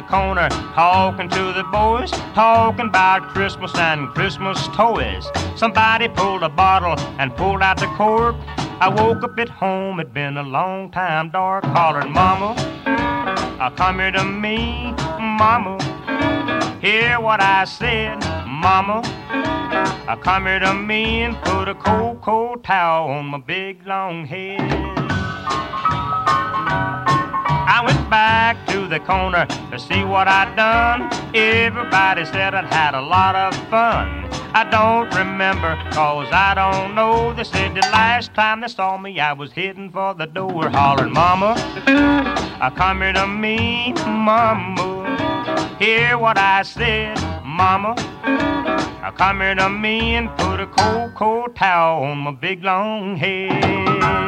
corner, talking to the boys, talking about Christmas and Christmas toys. Somebody pulled a bottle and pulled out the cork. I woke up at home, it'd been a long time dark, hollering, Mama, come here to me, Mama. Hear what I said, Mama. Come here to me and put a cold, cold towel on my big long head. I went back to the corner to see what I'd done. Everybody said I'd had a lot of fun. I don't remember, cause I don't know. They said the last time they saw me, I was heading for the door, hollering, Mama, come here to me, Mama. Hear what I said, Mama. Come here to me and put a cold, cold towel on my big long head.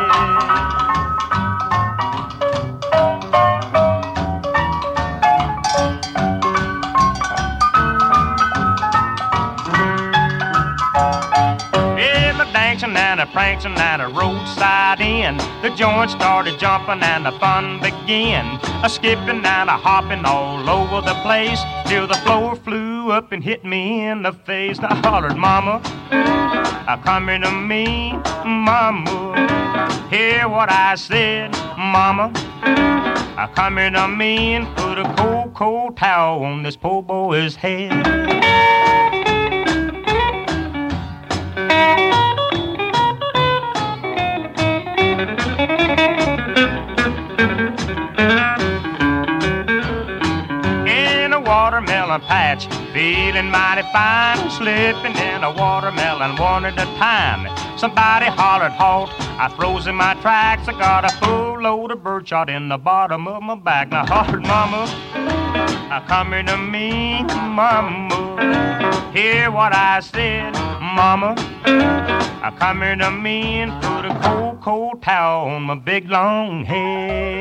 And a prancing and a roadside inn. The joint started jumping and the fun began. A skipping and a hopping all over the place till the floor flew up and hit me in the face. I hollered, Mama, come here to me, Mama. Hear what I said, Mama. Come here to me and put a cold, cold towel on this poor boy's head. Watermelon patch, feeling mighty fine, slipping in a watermelon one at a time. Somebody hollered halt, I froze in my tracks. I got a full load of birdshot in the bottom of my back. Now hollered, Mama, come here to me, Mama. Hear what I said, Mama. Come here to me and put a cold, cold towel on my big long head.